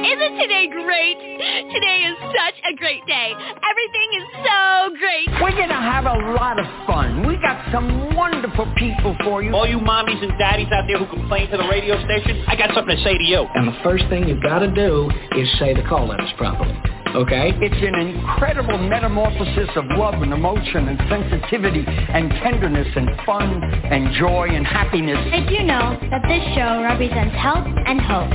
Isn't today great? Today is such a great day. Everything is so great. We're going to have a lot of fun. We got some wonderful people for you. All you mommies and daddies out there who complain to the radio station, I got something to say to you. And the first thing you've got to do is say the call letters properly. Okay? It's an incredible metamorphosis of love and emotion and sensitivity and tenderness and fun and joy and happiness. I do know that this show represents health and hope.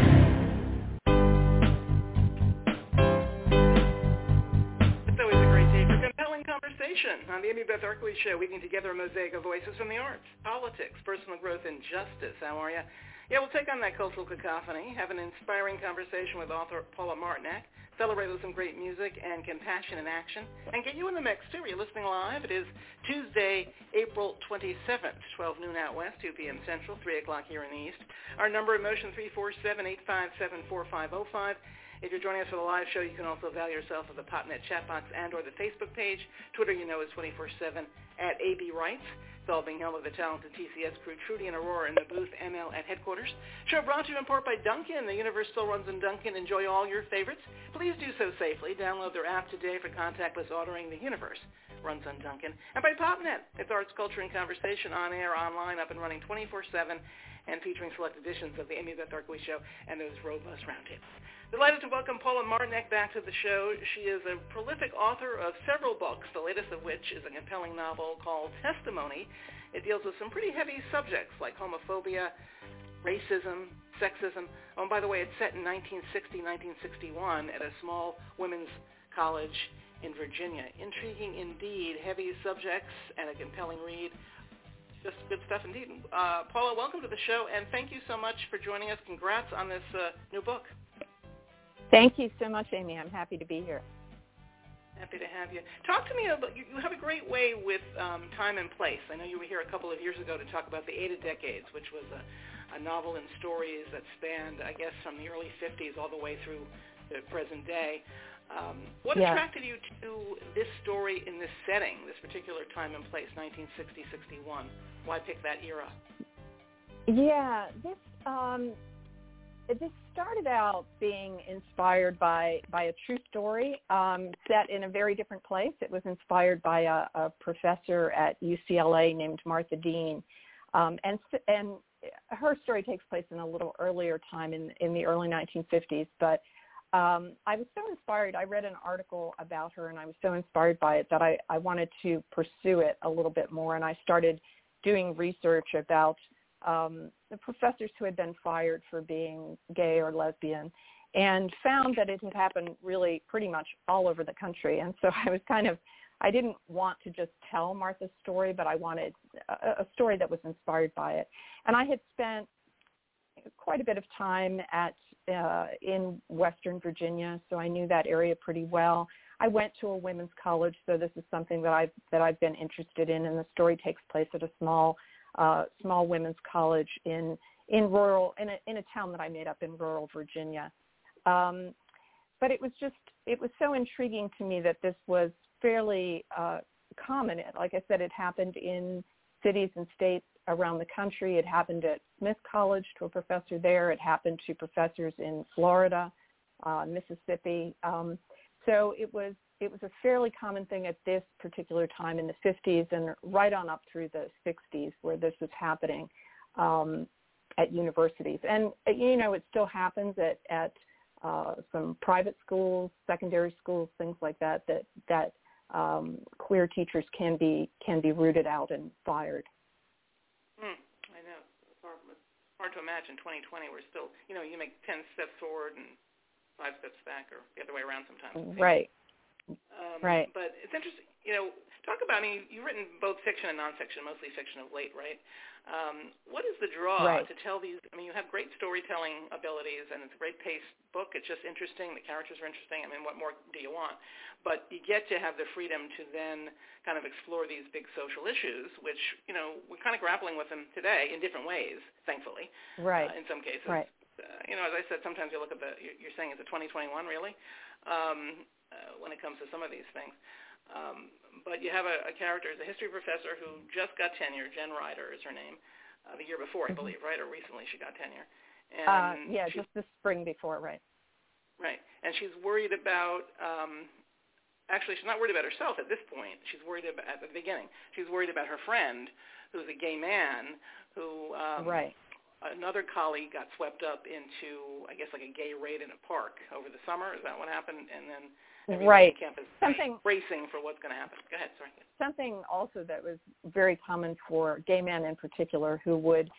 It's always a great day for compelling conversation on the Amy Beth Arkley Show, weaving together a mosaic of voices from the arts, politics, personal growth, and justice. How are you? Yeah, we'll take on that cultural cacophony, have an inspiring conversation with author Paula Martinack, celebrate with some great music and compassion in action, and get you in the mix, too. You're listening live. It is Tuesday, April 27th, 12 noon out west, 2 p.m. Central, 3 o'clock here in the East. Our number in motion, 347-857-4505. If you're joining us for the live show, you can also avail yourself of the PopNet chat box and or the Facebook page. Twitter, you know, is 24/7 at AB Writes. It's all being held by the talented TCS crew, Trudy and Aurora in the booth, ML at headquarters. Show brought to you in part by Dunkin'. The universe still runs in Dunkin'. Enjoy all your favorites. Please do so safely. Download their app today for contactless ordering. The universe runs on Dunkin'. And by PopNet. It's arts, culture, and conversation on air, online, up and running 24/7, and featuring select editions of the Amy Beth Arkley Show and those robust roundtables. Delighted to welcome Paula Martinack back to the show. She is a prolific author of several books, the latest of which is a compelling novel called Testimony. It deals with some pretty heavy subjects like homophobia, racism, sexism. Oh, and by the way, it's set in 1960-1961 at a small women's college in Virginia. Intriguing indeed, heavy subjects and a compelling read. Just good stuff indeed. Paula, welcome to the show, and thank you so much for joining us. Congrats on this new book. Thank you so much, Amy. I'm happy to be here. Happy to have you. Talk to me about, you have a great way with time and place. I know you were here a couple of years ago to talk about The Ada Decades, which was a novel and stories that spanned, I guess, from the early 50s all the way through the present day. What attracted you to this story in this setting, this particular time and place, 1960-61? Why pick that era? Yeah, this started out being inspired by a true story set in a very different place. It was inspired by a professor at UCLA named Martha Dean, and her story takes place in a little earlier time in the early 1950s. But I was so inspired. I read an article about her, and I was so inspired by it that I wanted to pursue it a little bit more, and I started doing research about the professors who had been fired for being gay or lesbian, and found that it had happened really pretty much all over the country. And so I didn't want to just tell Martha's story, but I wanted a story that was inspired by it. And I had spent quite a bit of time in Western Virginia, so I knew that area pretty well. I went to a women's college, so this is something that I've been interested in, and the story takes place at a small women's college in a town that I made up in rural Virginia. But it was so intriguing to me that this was fairly common. Like I said, it happened in cities and states around the country. It happened at Smith College to a professor there. It happened to professors in Florida, Mississippi. So it was a fairly common thing at this particular time in the 50s and right on up through the 60s where this was happening at universities. And, it still happens at some private schools, secondary schools, things like that queer teachers can be rooted out and fired. I know. It's hard to imagine 2020 we're still, you make 10 steps forward and 5 steps back or the other way around sometimes. Right. Right. But it's interesting, talk about, you've written both fiction and nonfiction, mostly fiction of late, right? What is the draw to tell these? You have great storytelling abilities, and it's a great paced book. It's just interesting. The characters are interesting. What more do you want? But you get to have the freedom to then kind of explore these big social issues, which, we're kind of grappling with them today in different ways, thankfully. Right. In some cases. Right. As I said, sometimes you look at you're saying it's a 2021, really, when it comes to some of these things. But you have a character, a history professor who just got tenure. Jen Ryder is her name. The year before, I believe, right? Or recently she got tenure. And just the spring before, right? Right. And she's worried about, actually she's not worried about herself at this point. She's worried about, at the beginning, she's worried about her friend who's a gay man who, right. Another colleague got swept up into, I guess, like a gay raid in a park over the summer. Is that what happened? And then everybody on campus racing for what's going to happen. Go ahead, sorry. Something also that was very common for gay men in particular who would,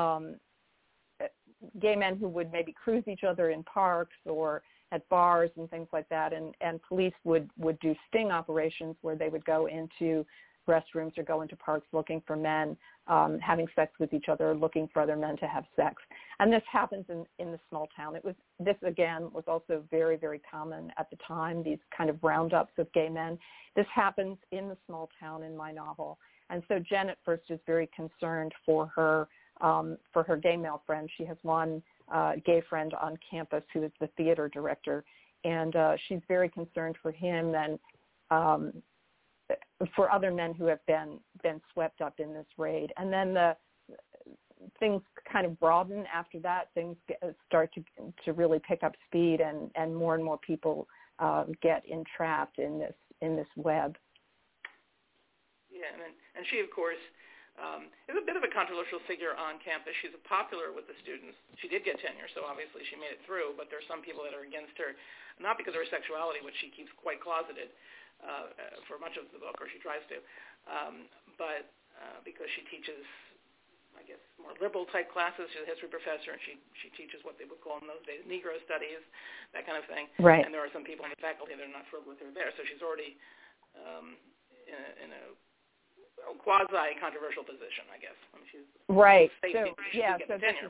gay men who would maybe cruise each other in parks or at bars and things like that, and police would do sting operations where they would go into restrooms or go into parks looking for men having sex with each other, looking for other men to have sex. And this happens in the small town. This again was also very, very common at the time, these kind of roundups of gay men. This happens in the small town in my novel. And so Jen at first is very concerned for her gay male friend. She has one gay friend on campus who is the theater director, and she's very concerned for him and for other men who have been swept up in this raid. And then things kind of broaden after that. Things start to really pick up speed, and more people get entrapped in this web. Yeah, and she, of course, is a bit of a controversial figure on campus. She's popular with the students. She did get tenure, so obviously she made it through, but there are some people that are against her, not because of her sexuality, which she keeps quite closeted for much of the book, or she tries to, but because she teaches, I guess, more liberal-type classes. She's a history professor, and she teaches what they would call in those days Negro studies, that kind of thing. Right. And there are some people in the faculty that are not thrilled with her there, so she's already in a quasi-controversial position, I guess. I mean, she's right. So yeah. So tenure,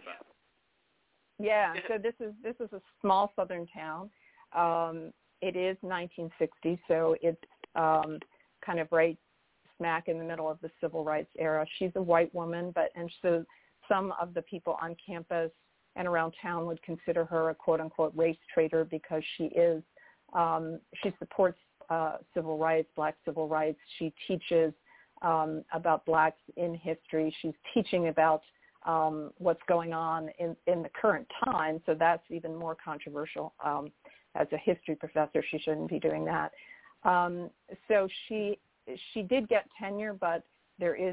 so this is a small southern town. It is 1960, so it's kind of right smack in the middle of the civil rights era. She's a white woman, and so some of the people on campus and around town would consider her a quote-unquote race traitor because she supports civil rights, black civil rights. She teaches about blacks in history. She's teaching about what's going on in the current time, so that's even more controversial. As a history professor, she shouldn't be doing that. So she did get tenure, but there is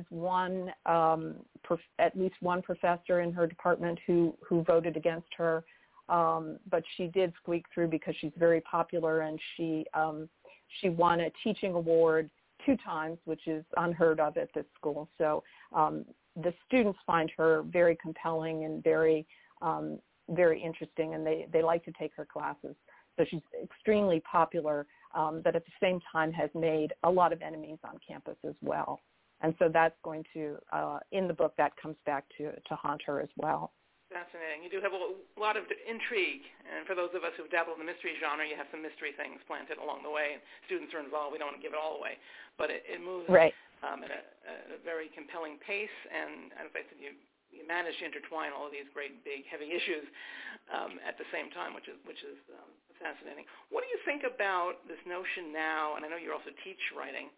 at least one professor in her department who voted against her. But she did squeak through because she's very popular, and she won a teaching award 2 times, which is unheard of at this school. So the students find her very compelling and very interesting, and they like to take her classes. So she's extremely popular, but at the same time has made a lot of enemies on campus as well. And so that's going to, in the book, that comes back to haunt her as well. Fascinating. You do have a lot of intrigue, and for those of us who've dabbled in the mystery genre, you have some mystery things planted along the way, and students are involved. We don't want to give it all away, but it moves right. At a very compelling pace, and as I said, you manage to intertwine all of these great, big, heavy issues at the same time, which is fascinating. What do you think about this notion now, and I know you also teach writing,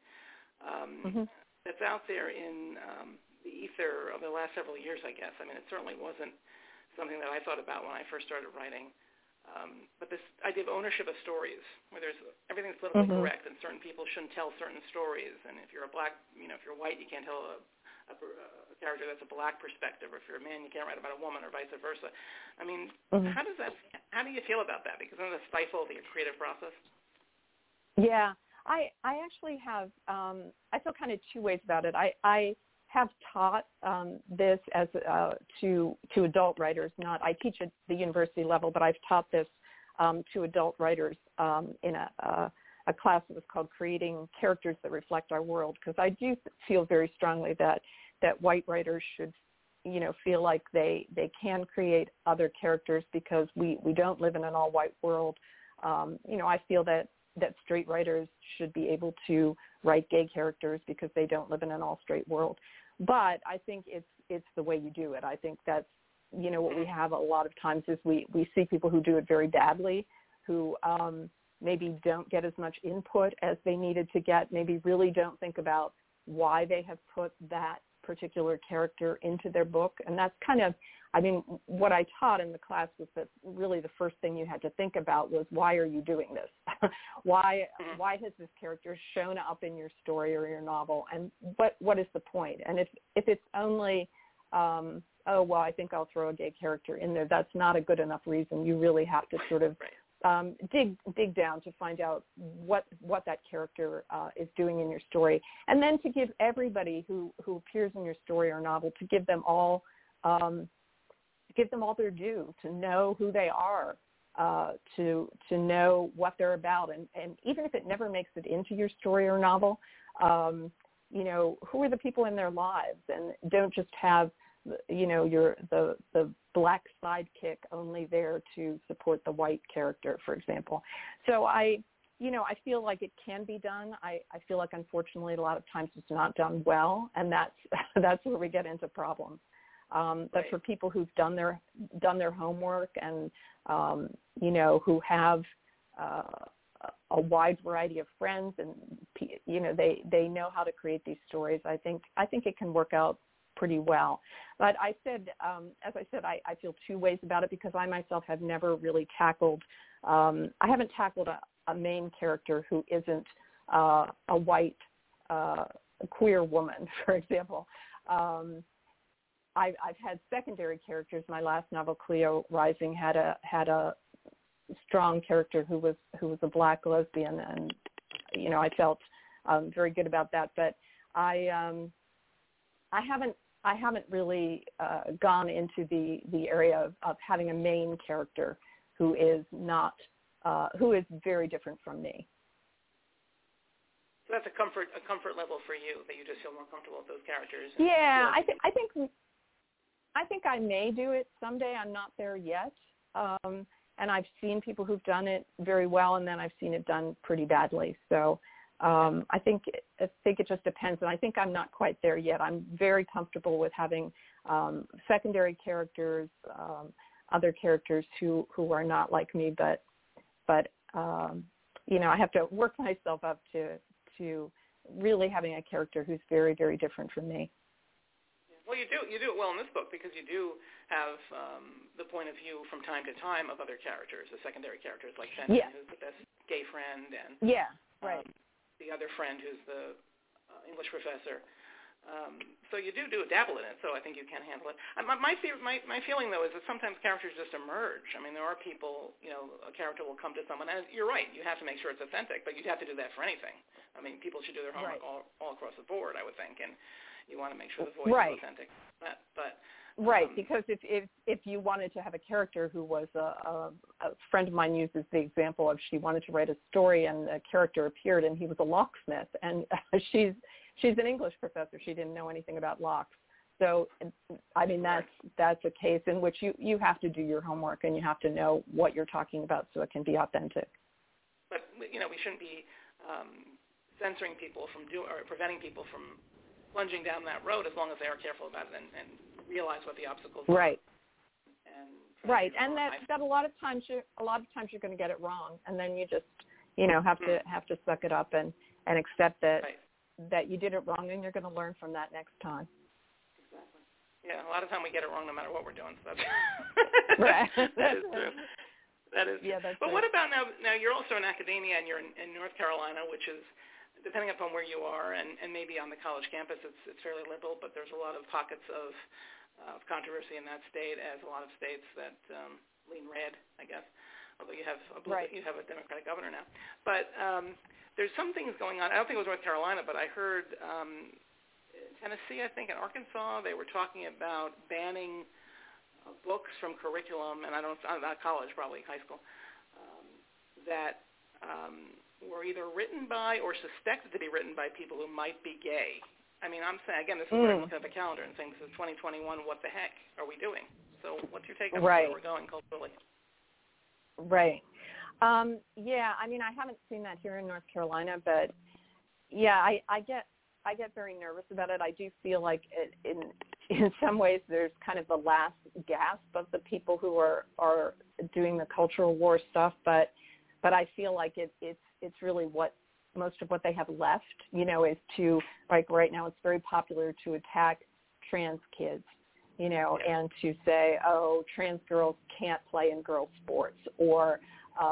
that's out there in the ether of the last several years, I guess. I mean, it certainly wasn't something that I thought about when I first started writing. But this idea of ownership of stories, where everything's politically correct, and certain people shouldn't tell certain stories. And if you're a black, if you're white, you can't tell a character that's a black perspective, or if you're a man, you can't write about a woman, or vice versa. I mean, how do you feel about that? Because doesn't that stifle the creative process? Yeah, I actually have, I feel kind of 2 ways about it. I have taught this as to adult writers. I teach at the university level, but I've taught this to adult writers in a class that was called Creating Characters That Reflect Our World, because I do feel very strongly that white writers should, feel like they can create other characters, because we don't live in an all-white world. I feel that straight writers should be able to write gay characters because they don't live in an all-straight world. But I think it's the way you do it. I think that's, what we have a lot of times is we see people who do it very badly, who maybe don't get as much input as they needed to get, maybe really don't think about why they have put that particular character into their book. And that's kind of, I mean, what I taught in the class was that really the first thing you had to think about was, why are you doing this? Why has this character shown up in your story or your novel? And what is the point? And if it's only, oh, well, I think I'll throw a gay character in there, that's not a good enough reason. You really have to sort of dig down to find out what that character is doing in your story. And then to give everybody who appears in your story or novel, to give them all their due, to know who they are, to know what they're about. And even if it never makes it into your story or novel, you know, who are the people in their lives? And don't just have, you know, the black sidekick only there to support the white character, for example. So I feel like it can be done. I feel like, unfortunately, a lot of times it's not done well, and that's where we get into problems. But for people who've done their homework and you know, who have a wide variety of friends, and you know, they know how to create these stories, I think it can work out pretty well. But I said, as I said, I feel two ways about it, because I myself have never really tackled, I haven't tackled a main character who isn't a white queer woman, for example. I've had secondary characters. My last novel, Cleo Rising, had a strong character who was a black lesbian, and you know, I felt very good about that. But I haven't really gone into the area of having a main character who is not who is very different from me. So that's a comfort level for you, that you just feel more comfortable with those characters. Yeah, I think I may do it someday. I'm not there yet. And I've seen people who've done it very well, and then I've seen it done pretty badly. So I think it just depends, and I think I'm not quite there yet. I'm very comfortable with having secondary characters, other characters who are not like me, but you know, I have to work myself up to really having a character who's very, very different from me. Well, you do it well in this book, because you do have the point of view from time to time of other characters, the secondary characters, like Fenton, who's the best gay friend, and the other friend who's the English professor. So you do dabble in it, so I think you can handle it. My feeling, though, is that sometimes characters just emerge. I mean, there are people, you know, a character will come to someone, and you're right, you have to make sure it's authentic, but you'd have to do that for anything. I mean, people should do their homework all across the board, I would think, and you want to make sure the voice is authentic. Because if you wanted to have a character who was a friend of mine uses the example of, she wanted to write a story and a character appeared and he was a locksmith, and she's an English professor. She didn't know anything about locks. So, I mean, that's a case in which you have to do your homework and you have to know what you're talking about so it can be authentic. But, you know, we shouldn't be censoring people from or preventing people from plunging down that road, as long as they are careful about it and realize what the obstacles are. Right. And that a lot of times you're going to get it wrong, and then you just, you know, have to suck it up and accept that you did it wrong, and you're going to learn from that next time. Exactly. Yeah, a lot of time we get it wrong no matter what we're doing. So that's right. That is true. That is true. Yeah, that's But what about now you're also in academia, and you're in North Carolina, which is, depending upon where you are, and maybe on the college campus, it's fairly liberal, but there's a lot of pockets of controversy in that state, as a lot of states that lean red, I guess, although you have a Democratic governor now. But there's some things going on. I don't think it was North Carolina, but I heard Tennessee, I think, and Arkansas, they were talking about banning books from curriculum, and not college, probably high school, that were either written by or suspected to be written by people who might be gay. I mean, I'm saying, again, this is where I'm looking at the calendar and saying, this is 2021, what the heck are we doing? So what's your take on where we're going culturally? Right. Yeah, I mean, I haven't seen that here in North Carolina, but yeah, I get very nervous about it. I do feel like in some ways there's kind of the last gasp of the people who are doing the cultural war stuff, but I feel like it's really what most of what they have left, you know, is to, like right now it's very popular to attack trans kids, and to say, oh, trans girls can't play in girls' sports, or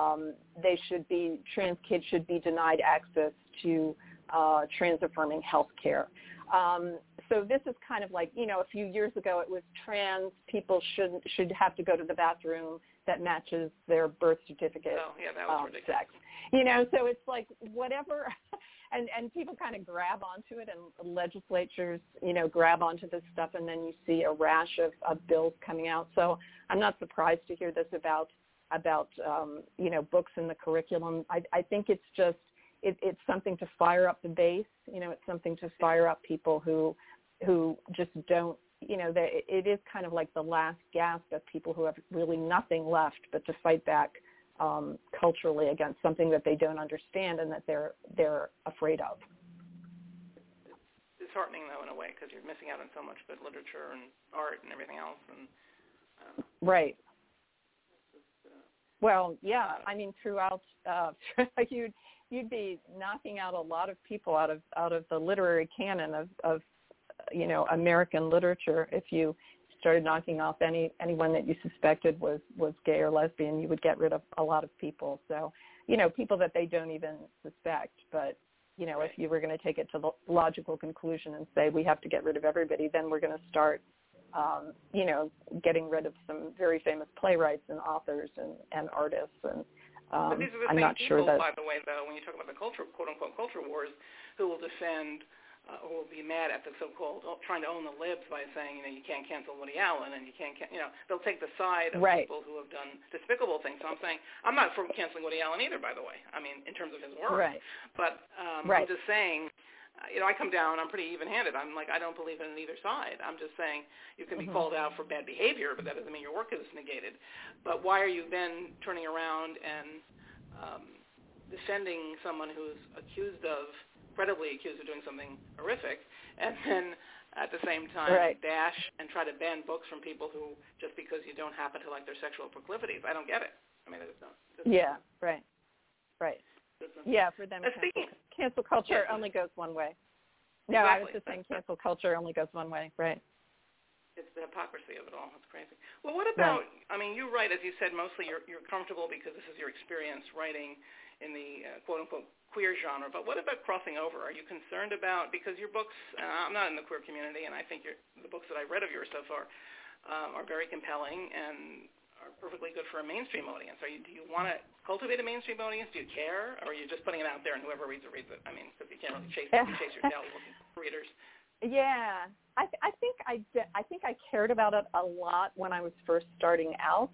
trans kids should be denied access to trans-affirming health care. So this is kind of like, a few years ago it was trans people should have to go to the bathroom that matches their birth certificate that was ridiculous. sex. So it's like whatever, and people kind of grab onto it, and legislatures, grab onto this stuff, and then you see a rash of bills coming out. So I'm not surprised to hear this about books in the curriculum. I think it's just, it's something to fire up the base. It's something to fire up people who just don't, it is kind of like the last gasp of people who have really nothing left but to fight back culturally against something that they don't understand and that they're afraid of. It's disheartening, though, in a way, because you're missing out on so much good literature and art and everything else. And right. Well, yeah. I mean, throughout, you'd be knocking out a lot of people out of the literary canon of American literature. If you started knocking off anyone that you suspected was gay or lesbian, you would get rid of a lot of people. So, people that they don't even suspect. But, if you were going to take it to the logical conclusion and say we have to get rid of everybody, then we're going to start, getting rid of some very famous playwrights and authors and artists. And but these are the I'm same not people, sure that, by the way, though, when you talk about the quote-unquote culture wars, who will defend who will be mad at the so-called trying to own the libs by saying, you can't cancel Woody Allen and you can't, they'll take the side of people who have done despicable things. So I'm saying I'm not for canceling Woody Allen either, by the way. I mean, in terms of his work. Right. But I'm just saying, I come down, I'm pretty even-handed. I'm like, I don't believe in either side. I'm just saying you can be called out for bad behavior, but that doesn't mean your work is negated. But why are you then turning around and defending someone who's credibly accused of doing something horrific, and then at the same time dash and try to ban books from people who, just because you don't happen to like their sexual proclivities? I don't get it. I mean, it's not. Yeah, right. Yeah, for them, cancel culture only goes one way. No, exactly. I was just saying cancel culture only goes one way, right. It's the hypocrisy of it all. It's crazy. Well, what about, I mean, you write, as you said, mostly you're comfortable because this is your experience writing in the quote-unquote queer genre, but what about crossing over? Are you concerned about, because your books, I'm not in the queer community, and I think the books that I've read of yours so far are very compelling and are perfectly good for a mainstream audience. Do you want to cultivate a mainstream audience? Do you care? Or are you just putting it out there and whoever reads it, reads it? I mean, because you can't really chase your tail looking for readers. Yeah, I think I cared about it a lot when I was first starting out.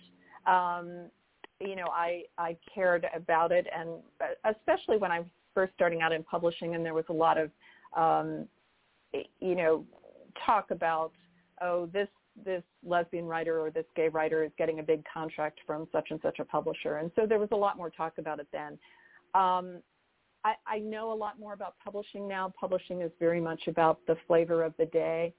I cared about it, and especially when I was first starting out in publishing, and there was a lot of, talk about, this lesbian writer or this gay writer is getting a big contract from such and such a publisher, and so there was a lot more talk about it then. I know a lot more about publishing now. Publishing is very much about the flavor of the day,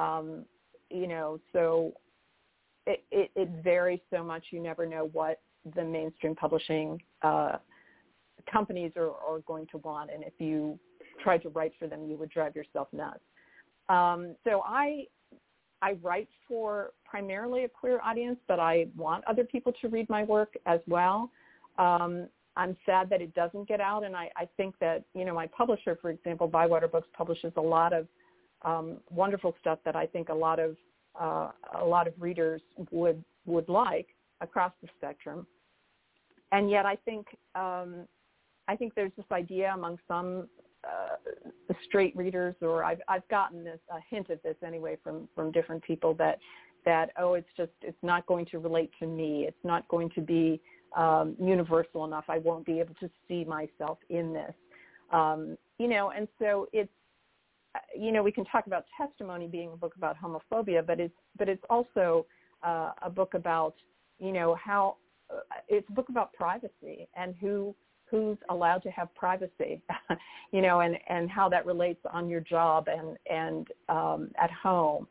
so it varies so much. You never know what the mainstream publishing companies are going to want, and if you tried to write for them, you would drive yourself nuts. So I write for primarily a queer audience, but I want other people to read my work as well. I'm sad that it doesn't get out, and I think that, my publisher, for example, Bywater Books, publishes a lot of wonderful stuff that I think a lot of readers would like across the spectrum. And yet I think there's this idea among some straight readers, or I've gotten a hint of this anyway from different people that it's not going to relate to me. It's not going to be universal enough. I won't be able to see myself in this. And so it's, we can talk about Testimony being a book about homophobia, but it's also a book about, how it's a book about privacy and who's allowed to have privacy, and how that relates on your job and at home.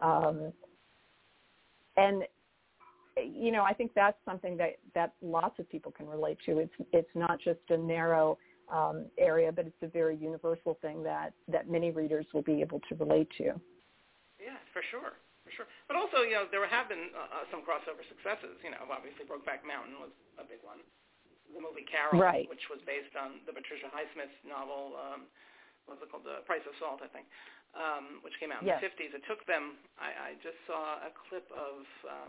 And I think that's something that lots of people can relate to. It's not just a narrow area, but it's a very universal thing that many readers will be able to relate to. Yeah, for sure. But also, there have been some crossover successes. Obviously Brokeback Mountain was a big one. The movie Carol, right, which was based on the Patricia Highsmith novel, what was it called, The Price of Salt, I think, which came out in the 50s. It took them, I just saw a clip of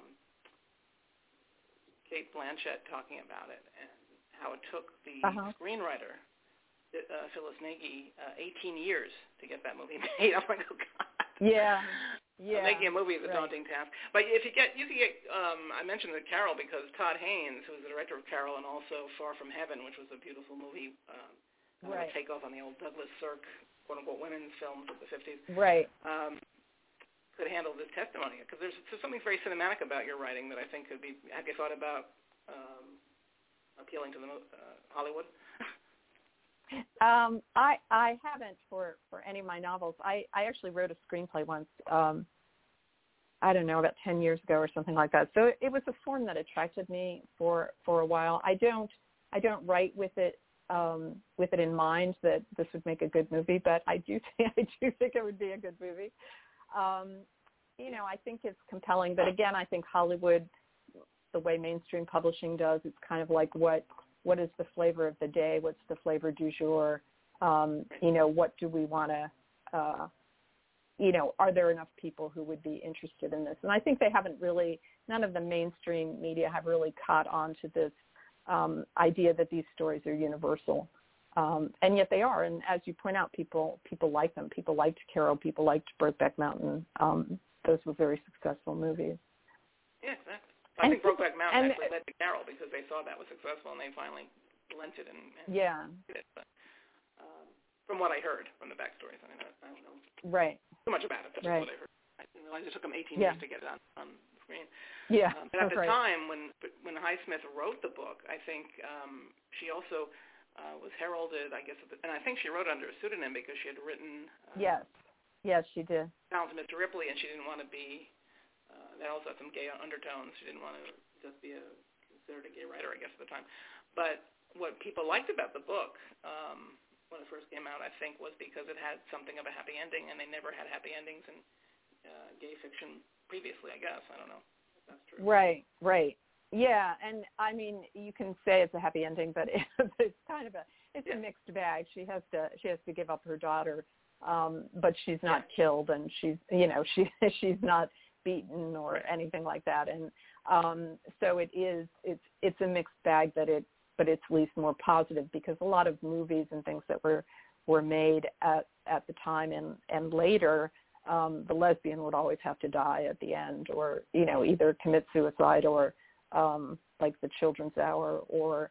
Kate Blanchett talking about it and how it took the screenwriter, Phyllis Nagy, 18 years to get that movie made. I'm like, oh, God. Yeah. Making a movie is a daunting task. But if you could get, I mentioned the Carol because Todd Haynes, who was the director of Carol and also Far From Heaven, which was a beautiful movie, a takeoff on the old Douglas Sirk, quote-unquote, women's films of the 50s, could handle this testimony. Because there's something very cinematic about your writing that I think could be, have you thought about appealing to the Hollywood? I haven't for any of my novels. I actually wrote a screenplay once, I don't know, about 10 years ago or something like that. So it was a form that attracted me for a while. I don't write with it in mind that this would make a good movie, but I do think it would be a good movie. I think it's compelling, but again, I think Hollywood, the way mainstream publishing does, it's kind of like what is the flavor of the day? What's the flavor du jour? What do we want to, are there enough people who would be interested in this? And I think they haven't really, none of the mainstream media have really caught on to this idea that these stories are universal. And yet they are. And as you point out, people like them. People liked Carol. People liked Brokeback Mountain. Those were very successful movies. Yeah, exactly. I think Brokeback Mountain actually led to Carol because they saw that was successful and they finally lent it and did it. But, from what I heard from the backstories, I don't know too much about it. That's just what I heard. I realized it took them 18 years to get it on the screen. Yeah, but at the time when Highsmith wrote the book, I think she also was heralded, I guess, and I think she wrote under a pseudonym because she had written. Yes, she did. Down to Mr. Ripley, and she didn't want to be. That also had some gay undertones. She didn't want to just be considered a gay writer, I guess, at the time. But what people liked about the book when it first came out, I think, was because it had something of a happy ending, and they never had happy endings in gay fiction previously, I guess. I don't know if that's true. Right. Yeah, and I mean, you can say it's a happy ending, but it's kind of a mixed bag. She has to give up her daughter, but she's not killed, and she's not beaten or anything like that, and so it's a mixed bag, but it's at least more positive because a lot of movies and things that were made at the time and later, the lesbian would always have to die at the end, or either commit suicide or like The Children's Hour, or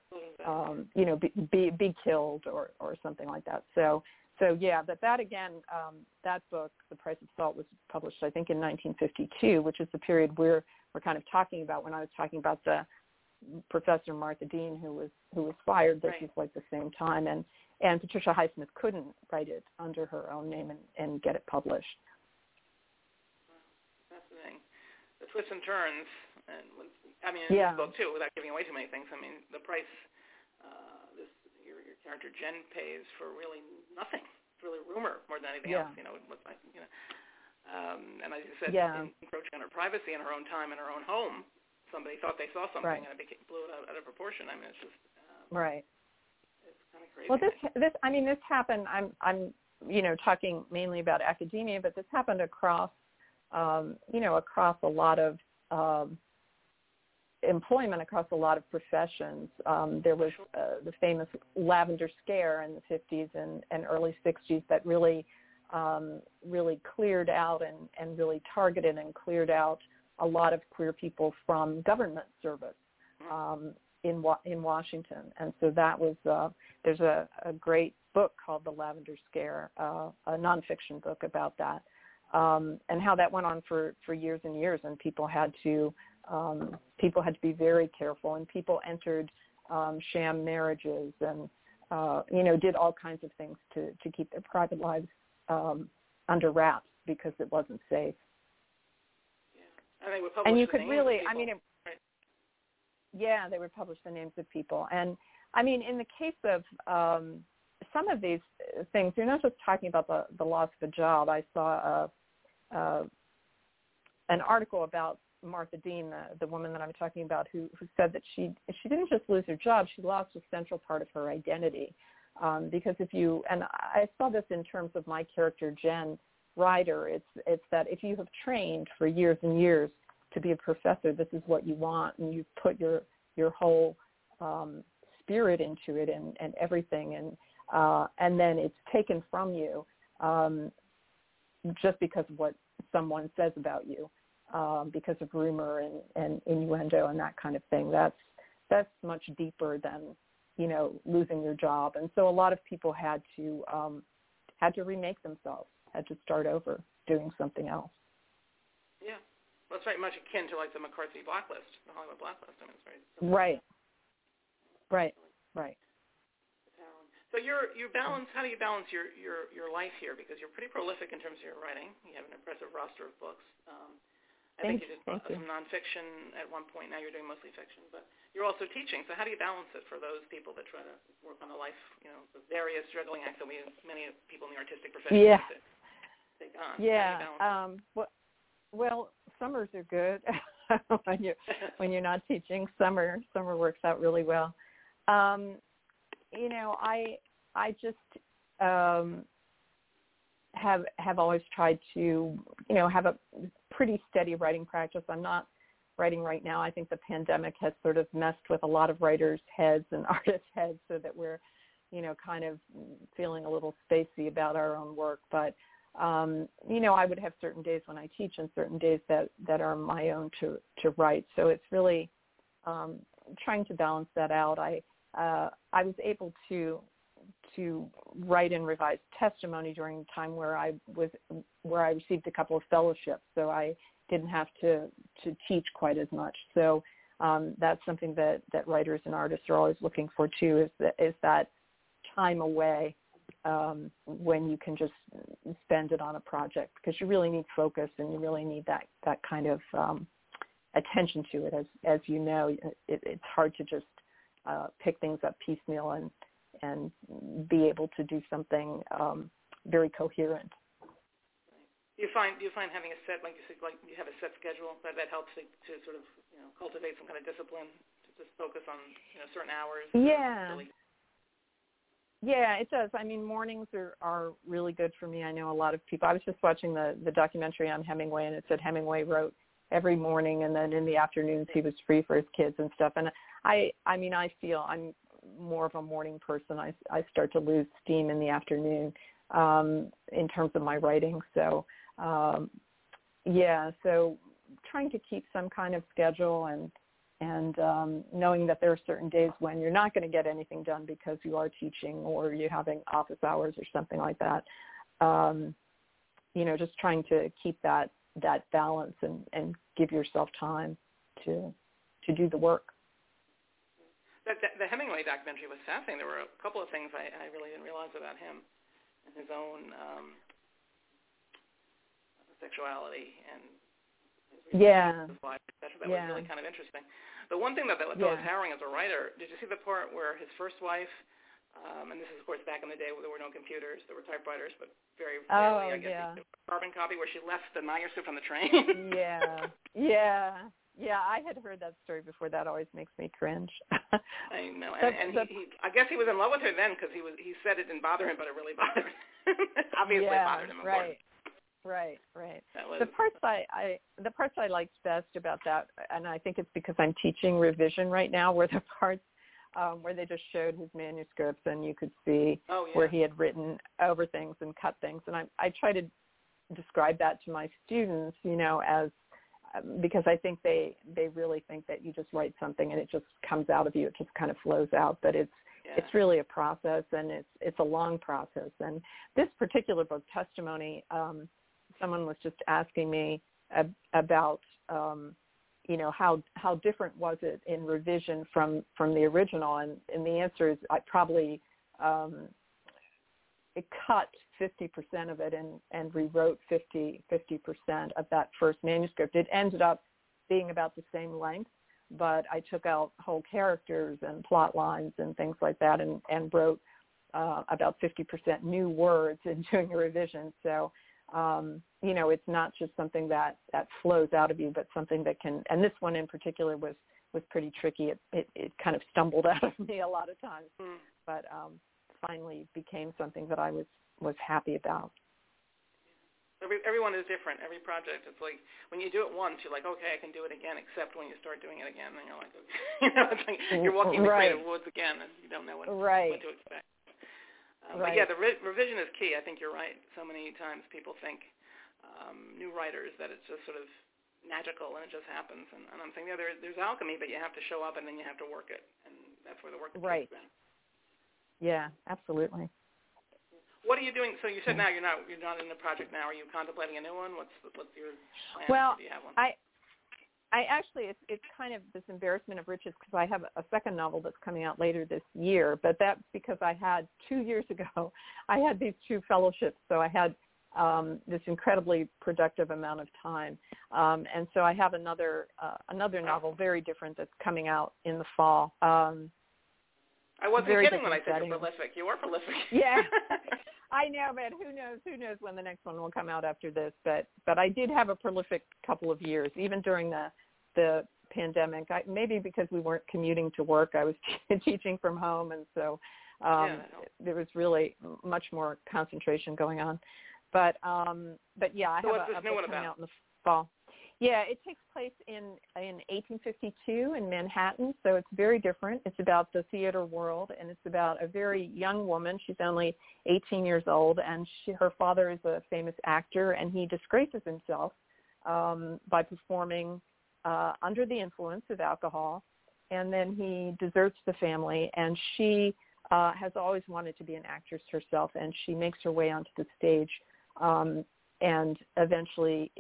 be killed or something like that. So yeah, but that again, that book, The Price of Salt, was published, I think, in 1952, which is the period we're kind of talking about when I was talking about the Professor Martha Dean who was fired. This is like the same time, and Patricia Highsmith couldn't write it under her own name and get it published. Fascinating. The twists and turns, and in this book too, without giving away too many things. I mean, the price. Your character Jen pays for really nothing. It's really rumor more than anything else. And as you said, encroaching on her privacy in her own time in her own home. Somebody thought they saw something and it blew it out of proportion. I mean, it's just It's kind of crazy. Well, this happened. I'm talking mainly about academia, but this happened across across a lot of employment, across a lot of professions. There was the famous Lavender Scare in the 50s and early 60s that really cleared out and really targeted and cleared out a lot of queer people from government service in Washington. And so that was there's a great book called The Lavender Scare, a nonfiction book about that, and how that went on for years and years, and people had to be very careful, and people entered sham marriages and did all kinds of things to keep their private lives under wraps because it wasn't safe. And you could really, they would publish the names of people. And I mean, in the case of some of these things, you're not just talking about the loss of a job. I saw an article about Martha Dean, the woman that I'm talking about, who said that she didn't just lose her job, she lost a central part of her identity. Because and I saw this in terms of my character, Jen Ryder, it's that if you have trained for years and years to be a professor, this is what you want, and you put your whole spirit into it and everything, and then it's taken from you just because of what someone says about you, because of rumor and innuendo and that kind of thing. That's much deeper than, losing your job. And so a lot of people had to remake themselves, had to start over doing something else. Yeah. Well, it's very much akin to like the McCarthy blacklist, the Hollywood blacklist. I mean, it's very Right. So you balance. How do you balance your life here? Because you're pretty prolific in terms of your writing. You have an impressive roster of books. I think you did some nonfiction at one point. Now you're doing mostly fiction, but you're also teaching. So how do you balance it for those people that try to work on the life, the various juggling acts that many people in the artistic profession have to take on? Yeah. Well, summers are good when you're not teaching. Summer works out really well. I just have always tried to have a pretty steady writing practice. I'm not writing right now. I think the pandemic has sort of messed with a lot of writers' heads and artists' heads, so that we're kind of feeling a little spacey about our own work. But I would have certain days when I teach and certain days that are my own to write. So it's really trying to balance that out. I was able to write and revise testimony during a time where I received a couple of fellowships, so I didn't have to teach quite as much. So that's something that writers and artists are always looking for too, is that time away when you can just spend it on a project, because you really need focus and you really need that kind of attention to it. As you know, it's hard to just pick things up piecemeal and be able to do something very coherent. Do you find having a set, like you said, like you have a set schedule that helps to sort of cultivate some kind of discipline to just focus on certain hours? Yeah, it does. I mean, mornings are really good for me. I know a lot of people. I was just watching the documentary on Hemingway, and it said Hemingway wrote every morning, and then in the afternoons he was free for his kids and stuff. And I feel I'm more of a morning person. I start to lose steam in the afternoon in terms of my writing. So, so trying to keep some kind of schedule and knowing that there are certain days when you're not going to get anything done because you are teaching or you're having office hours or something like that. Just trying to keep that balance and give yourself time to do the work. The Hemingway documentary was fascinating. There were a couple of things I really didn't realize about him and his own sexuality and his life, etc. That was really kind of interesting. The one thing that was harrowing as a writer, did you see the part where his first wife, and this is, of course, back in the day where there were no computers, there were typewriters, but very rarely, I guess, a carbon copy where she left the manuscript on the train? Yeah, I had heard that story before. That always makes me cringe. I know, and he I guess he was in love with her then, because he said it didn't bother him, but it really bothered him. Obviously, it bothered him. Right. The parts I liked best about that, and I think it's because I'm teaching revision right now, were the parts where they just showed his manuscripts and you could see where he had written over things and cut things. And I try to describe that to my students, as because I think they really think that you just write something and it just comes out of you. It just kind of flows out. But it's really a process, and it's a long process. And this particular book, Testimony, someone was just asking me about, how different was it in revision from the original, and the answer is I probably it cut 50% of it and rewrote 50% of that first manuscript. It ended up being about the same length, but I took out whole characters and plot lines and things like that and wrote about 50% new words in doing a revision. So It's not just something that flows out of you, but something that can, and this one in particular was pretty tricky. It kind of stumbled out of me a lot of times, but finally became something that I was happy about. Everyone is different. Every project, it's like when you do it once, you're like, okay, I can do it again. Except when you start doing it again, then you're like, okay. It's like you're walking the creative woods again, and you don't know what to expect. But yeah, the revision is key. I think you're right. So many times people think new writers that it's just sort of magical and it just happens. And I'm saying, there's alchemy, but you have to show up and then you have to work it, and that's where the work comes in. Yeah, absolutely. What are you doing? So you said now you're not in a project now. Are you contemplating a new one? What's your plan? Well, do you have one? I actually, it's kind of this embarrassment of riches because I have a second novel that's coming out later this year, but that's because I had 2 years ago, I had these 2 fellowships, so I had this incredibly productive amount of time, and so I have another novel, very different, that's coming out in the fall. I wasn't kidding when I said you're prolific. You are prolific. Yeah. I know, but who knows when the next one will come out after this. But I did have a prolific couple of years, even during the pandemic. Maybe because we weren't commuting to work, I was teaching from home, and so there was really much more concentration going on. But yeah, I have a book coming out in the fall. Yeah, it takes place in 1852 in Manhattan, so it's very different. It's about the theater world, and it's about a very young woman. She's only 18 years old, and her father is a famous actor, and he disgraces himself by performing under the influence of alcohol, and then he deserts the family, and she has always wanted to be an actress herself, and she makes her way onto the stage and eventually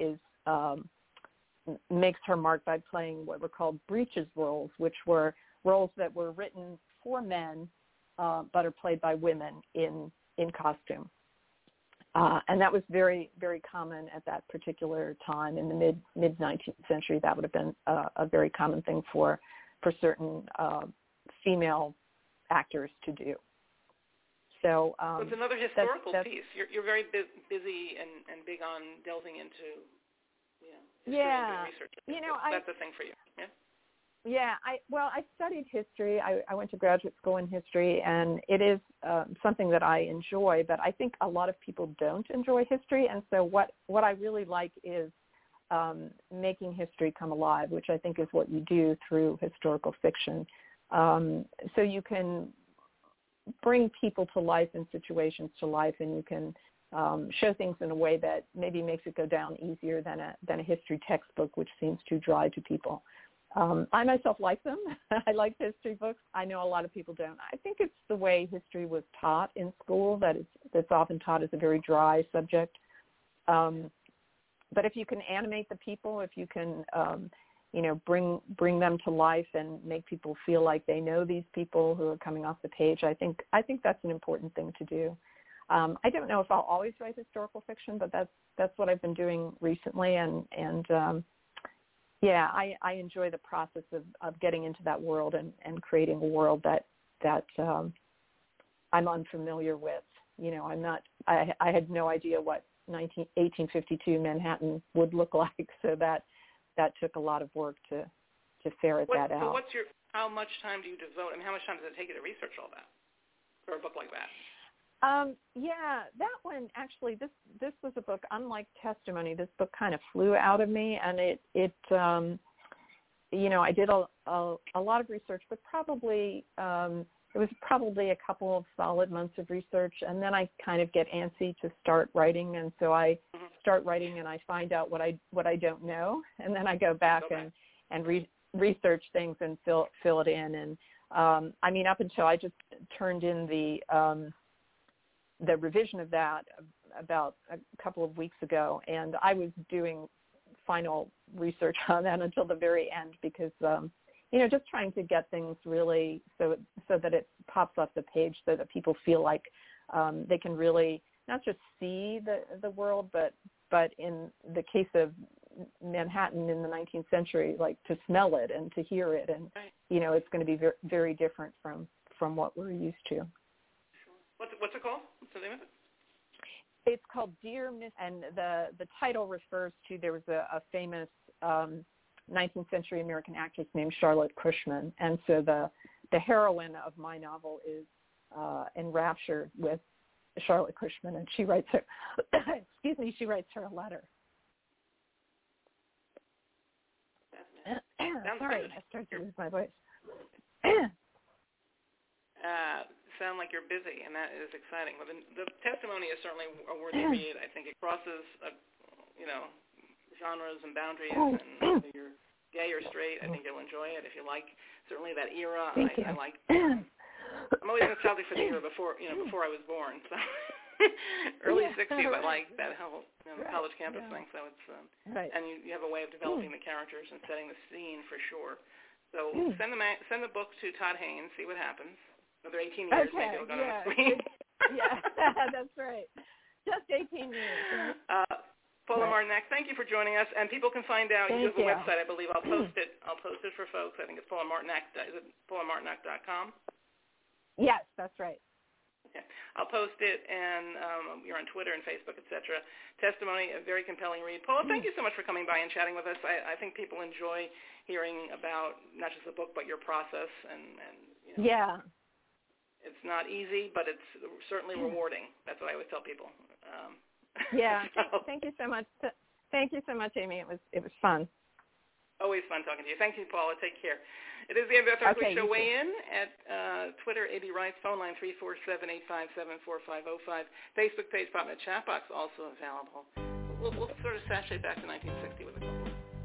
makes her mark by playing what were called breeches roles, which were roles that were written for men but are played by women in costume. And that was very, very common at that particular time in the mid-19th century. That would have been a very common thing for certain female actors to do. So it's another historical piece. You're very busy and big on delving into research. That's a thing for you. Yeah. Yeah. I studied history. I went to graduate school in history, and it is something that I enjoy. But I think a lot of people don't enjoy history, and so what I really like is making history come alive, which I think is what you do through historical fiction. So you can bring people to life and situations to life, and you can show things in a way that maybe makes it go down easier than a history textbook, which seems too dry to people. I myself like them. I like history books. I know a lot of people don't. I think it's the way history was taught in school that's often taught as a very dry subject. But if you can animate the people, if you can bring them to life and make people feel like they know these people who are coming off the page, I think that's an important thing to do. I don't know if I'll always write historical fiction, but that's what I've been doing recently, and I enjoy the process of getting into that world and creating a world that I'm unfamiliar with. I had no idea what 1852 Manhattan would look like, so that took a lot of work to ferret that out. So how much time do you devote, and how much time does it take you to research all that for a book like that? That one, actually, this was a book, unlike Testimony, this book kind of flew out of me, and it I did a lot of research, but probably, it was probably a couple of solid months of research, and then I kind of get antsy to start writing, and so I start writing and I find out what I don't know, and then I go back and research things and fill it in, and up until I just turned in the revision of that about a couple of weeks ago, and I was doing final research on that until the very end because, just trying to get things really so that it pops off the page so that people feel like they can really not just see the world, but in the case of Manhattan in the 19th century, like to smell it and to hear it, and it's going to be very, very different from what we're used to. What's it called? What's the name of it? It's called Dear Miss, and the title refers to, there was a famous 19th century American actress named Charlotte Cushman, and so the heroine of my novel is enraptured with Charlotte Cushman, and she writes her she writes her a letter. Sorry, I started to lose my voice. Sound like you're busy, and that is exciting. Well, the testimony is certainly a worthy read. I think it crosses, genres and boundaries, and whether you're gay or straight, I think you'll enjoy it if you like certainly that era. I like. I'm always nostalgic for the era before I was born. So early '60s, I like that whole college campus thing. So it's and you have a way of developing the characters and setting the scene for sure. So send the book to Todd Haynes. See what happens. Another 18 years, maybe it'll go to the screen. Yeah, that's right. Just 18 years. Paula Martinac, thank you for joining us. And people can find out. You have a website, I believe. I'll post it. For folks. I think it's Paula Martinac. Is it paulamartinac.com? Yes, that's right. Okay. I'll post it, and you're on Twitter and Facebook, etc. Testimony, a very compelling read. Paula, thank you so much for coming by and chatting with us. I think people enjoy hearing about not just the book, but your process. And yeah. It's not easy, but it's certainly rewarding. That's what I always tell people. Yeah. Thank you so much. Thank you so much, Amy. It was fun. Always fun talking to you. Thank you, Paula. Take care. It is the Beth Hartley Show. Weigh in at Twitter, A.B. Wrights, phone line 347-857-4505. Facebook page, PopNet chat box, also available. We'll sort of saturate back to 1960 with a couple.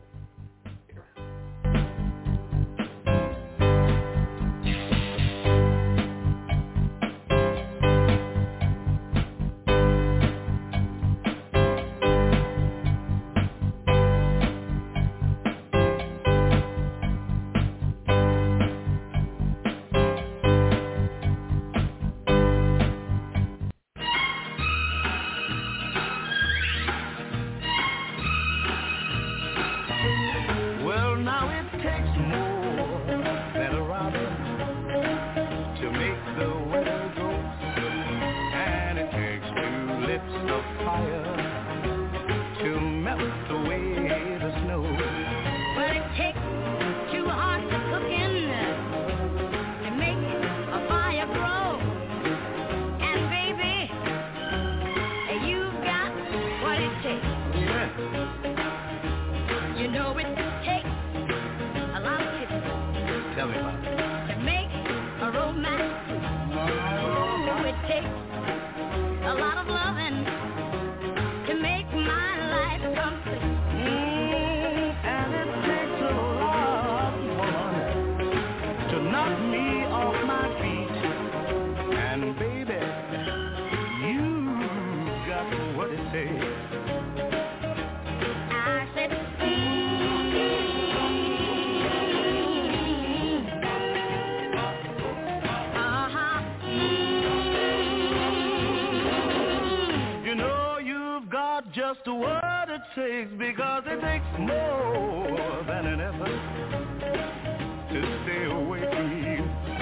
Just what it takes, because it takes more than an effort to stay away from you.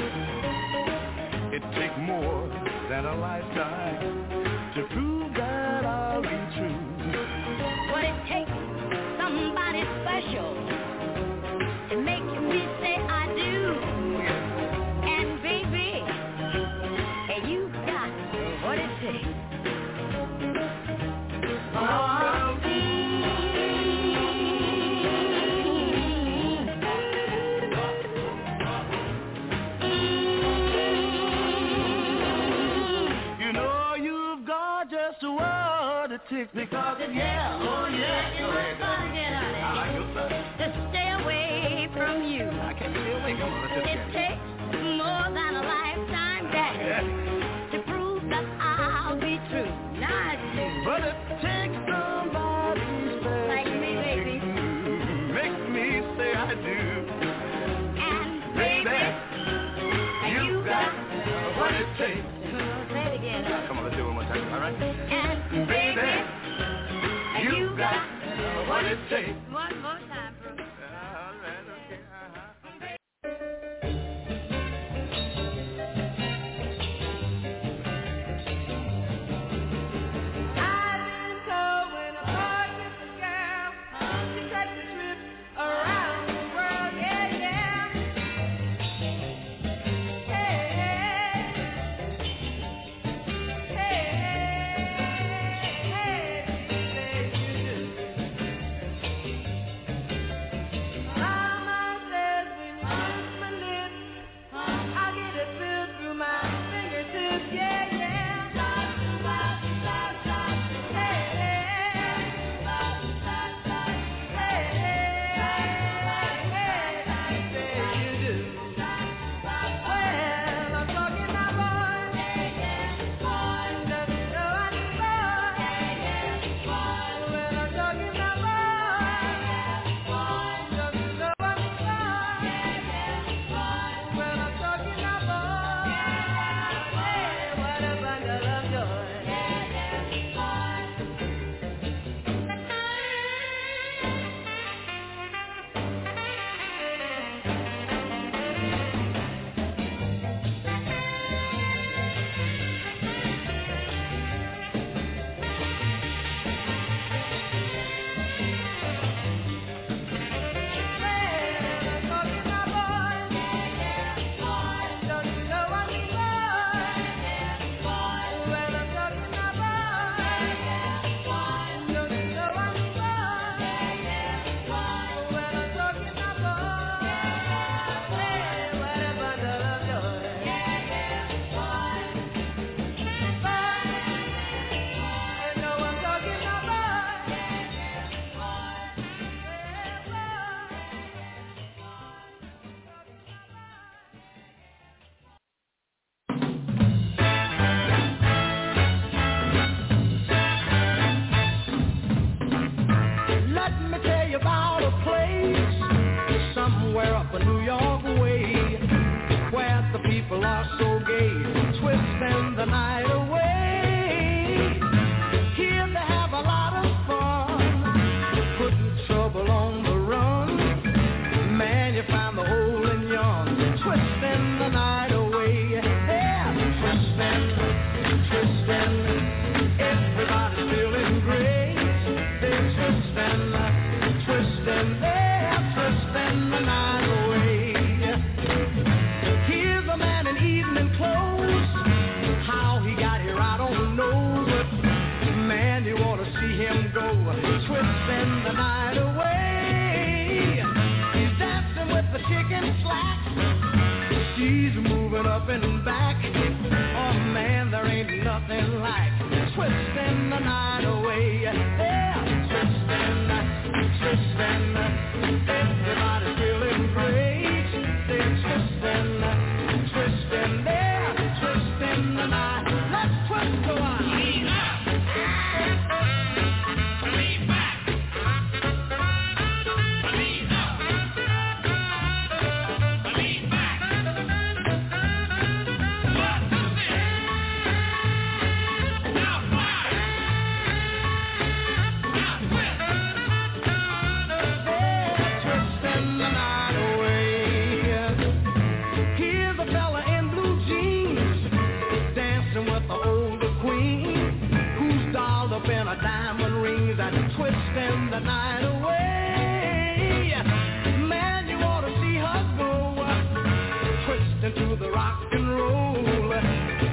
It takes more than a lifetime to prove that I'll be true. What it takes, somebody special to make me say I do. And baby, you got what it takes. Because yeah, you want to get on it. I like your side. To stay away from you. I can't stay away. Come on, let's just it takes more than a lifetime, Daddy, to prove that I'll be true. Not you. But it takes somebody special. Like me, baby. Make me say I do. And baby, you got what it takes. Say it again. Come on, let's do it one more time. All right? And baby, you got what it takes. One more time, bro. All right, okay. I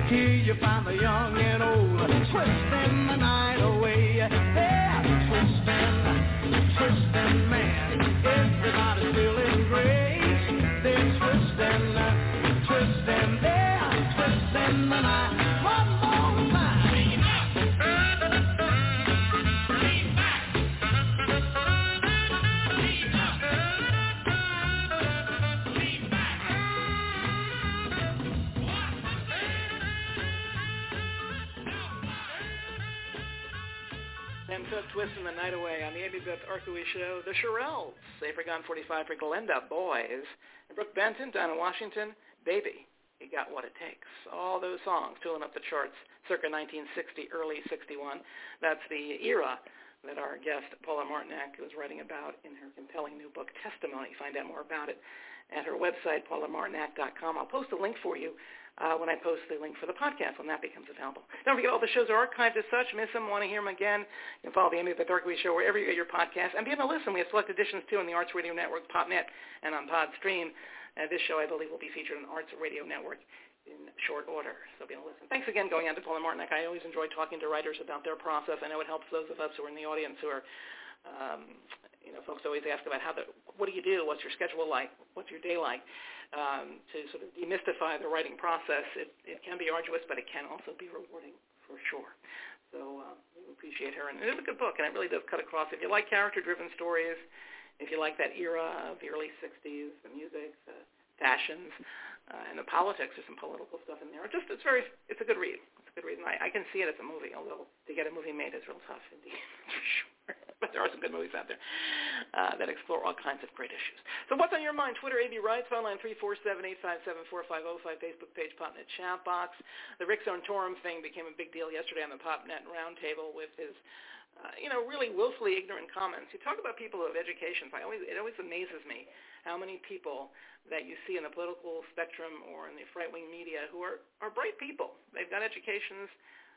Here you find the young and old twisting the night away. Yeah, twisting, man. Everybody's feeling great. They're twisting, they're twisting the night. One more time. And so Twisting the Night Away on the Amy Beth Arkowicz Show. The Shirelles, Say For Gone 45 for Glenda Boys. And Brooke Benton, Donna Washington, Baby, You Got What It Takes. All those songs filling up the charts circa 1960, early 61. That's the era that our guest Paula Martinack was writing about in her compelling new book, Testimony. Find out more about it at her website, paulamartinack.com. I'll post a link for you when I post the link for the podcast when that becomes available. Don't forget, all the shows are archived as such. Miss them, want to hear them again, you can follow the Amy Beth Arkowicz Show wherever you get your podcast. And be able to listen. We have select editions, too, on the Arts Radio Network, PopNet, and on Podstream. This show, I believe, will be featured on Arts Radio Network in short order, so be able to listen. Thanks again going out to Paula Martinack. I always enjoy talking to writers about their process. I know it helps those of us who are in the audience who are, folks always ask about what do you do? What's your schedule like? What's your day like? To sort of demystify the writing process. It can be arduous, but it can also be rewarding for sure. So we appreciate her. And it is a good book, and it really does cut across. If you like character-driven stories, if you like that era of the early 60s, the music, the fashions, and the politics, there's some political stuff in there. It's a good read. It's a good read. And I can see it as a movie, although to get a movie made is real tough indeed, for sure. But there are some good movies out there that explore all kinds of great issues. So what's on your mind? Twitter, AB Writes, phone line 347-857-4505, Facebook page, PopNet chat box. The Rick Santorum thing became a big deal yesterday on the PopNet roundtable with his really willfully ignorant comments. You talk about people of education. It always amazes me how many people that you see in the political spectrum or in the right-wing media who are bright people. They've got educations,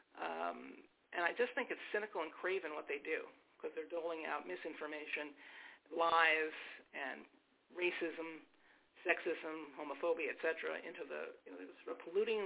and I just think it's cynical and craven what they do because they're doling out misinformation, lies, and racism, sexism, homophobia, etc., into they're sort of polluting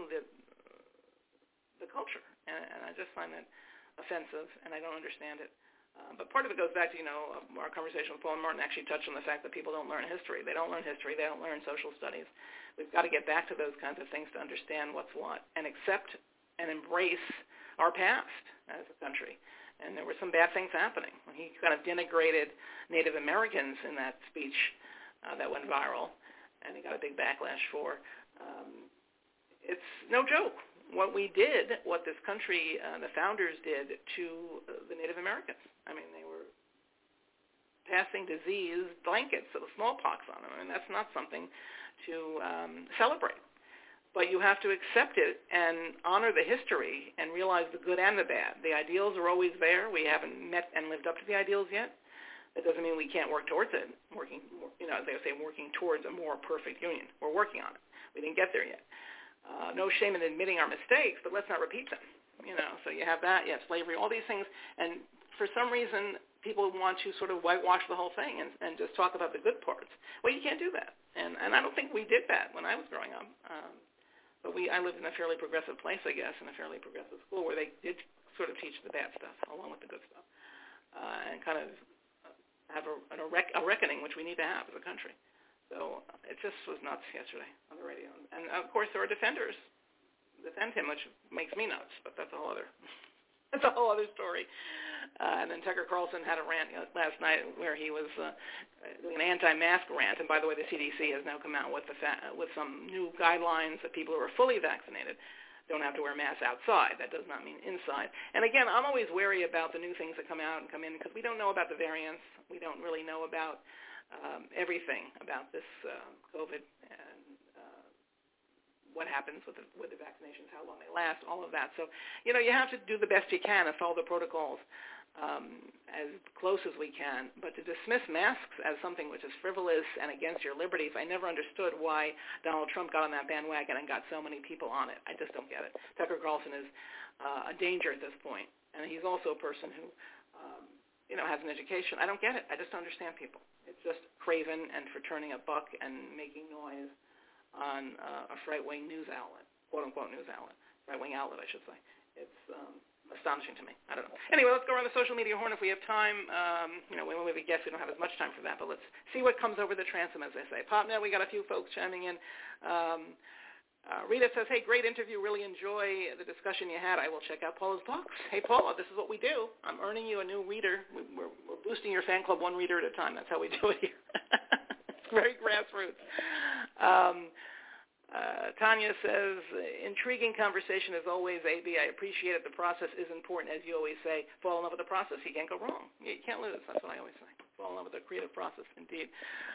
the culture. And I just find that offensive, and I don't understand it. But part of it goes back to, our conversation with Paula Martin actually touched on the fact that people don't learn history. They don't learn history. They don't learn social studies. We've got to get back to those kinds of things to understand what's what and accept and embrace our past as a country. And there were some bad things happening. He kind of denigrated Native Americans in that speech that went viral, and he got a big backlash for. It's no joke. What we did, what this country, the founders did to the Native Americans. I mean, they were passing disease blankets of the smallpox on them. I mean, that's not something to celebrate. But you have to accept it and honor the history and realize the good and the bad. The ideals are always there. We haven't met and lived up to the ideals yet. That doesn't mean we can't work towards it. As they say, working towards a more perfect union. We're working on it. We didn't get there yet. No shame in admitting our mistakes, but let's not repeat them. So you have that, you have slavery, all these things. And for some reason, people want to sort of whitewash the whole thing and just talk about the good parts. Well, you can't do that. And I don't think we did that when I was growing up. But I lived in a fairly progressive place, I guess, in a fairly progressive school where they did sort of teach the bad stuff along with the good stuff and kind of have a reckoning, which we need to have as a country. So it just was nuts yesterday on the radio. And, of course, there are defenders defend him, which makes me nuts, but that's a whole other story. And then Tucker Carlson had a rant last night where he was doing an anti-mask rant. And, by the way, the CDC has now come out with some new guidelines that people who are fully vaccinated don't have to wear masks outside. That does not mean inside. And, again, I'm always wary about the new things that come out and come in because we don't know about the variants. We don't really know about everything about this COVID and what happens with the vaccinations, how long they last, all of that. So, you have to do the best you can and follow the protocols as close as we can. But to dismiss masks as something which is frivolous and against your liberties, I never understood why Donald Trump got on that bandwagon and got so many people on it. I just don't get it. Tucker Carlson is a danger at this point, and he's also a person who has an education. I don't get it. I just don't understand people. It's just craven and for turning a buck and making noise on a right-wing news outlet, quote-unquote news outlet. right-wing outlet, I should say. It's astonishing to me. I don't know. Anyway, let's go around the social media horn if we have time. When we guess we don't have as much time for that, but let's see what comes over the transom, as they say. PopNet, we got a few folks chiming in. Rita says, hey, great interview. Really enjoy the discussion you had. I will check out Paula's books. Hey, Paula, this is what we do. I'm earning you a new reader. We're boosting your fan club one reader at a time. That's how we do it here. It's very grassroots. Tanya says, intriguing conversation as always, AB. I appreciate it. The process is important. As you always say, fall in love with the process. You can't go wrong. You can't lose. That's what I always say. Fall in love with the creative process, indeed.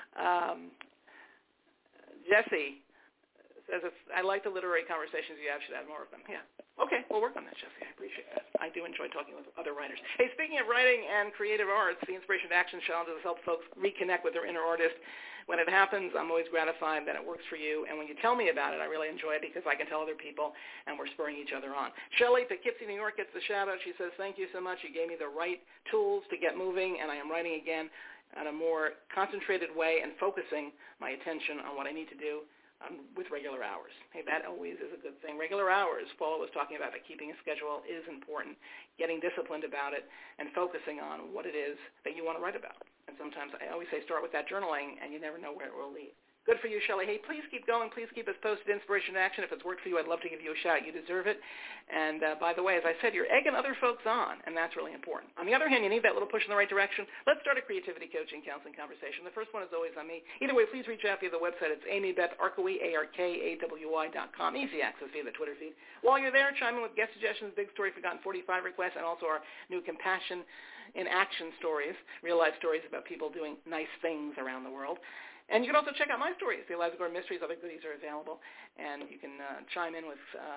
Jesse says, I like the literary conversations you have. Should have more of them. Yeah. Okay, we'll work on that, Jesse. I appreciate that. I do enjoy talking with other writers. Hey, speaking of writing and creative arts, the Inspiration to Action Challenge has helped folks reconnect with their inner artist. When it happens, I'm always gratified that it works for you. And when you tell me about it, I really enjoy it because I can tell other people, and we're spurring each other on. Shelley, Poughkeepsie, New York, gets the shout-out. She says, thank you so much. You gave me the right tools to get moving, and I am writing again in a more concentrated way and focusing my attention on what I need to do with regular hours. Hey, that always is a good thing. Regular hours, Paula was talking about, that keeping a schedule is important, getting disciplined about it, and focusing on what it is that you want to write about. And sometimes I always say start with that journaling, and you never know where it will lead. Good for you, Shelley. Hey, please keep going. Please keep us posted. Inspiration in Action. If it's worked for you, I'd love to give you a shout. You deserve it. And by the way, as I said, you're egging other folks on, and that's really important. On the other hand, you need that little push in the right direction. Let's start a creativity coaching counseling conversation. The first one is always on me. Either way, please reach out via the website. It's AmyBethArkawy, ARKAWY.com. Easy access via the Twitter feed. While you're there, chime in with guest suggestions, Big Story Forgotten 45 requests, and also our new Compassion in Action stories, real-life stories about people doing nice things around the world. And you can also check out my stories. The Eliza Gordon Mysteries, other goodies are available. And you can chime in with,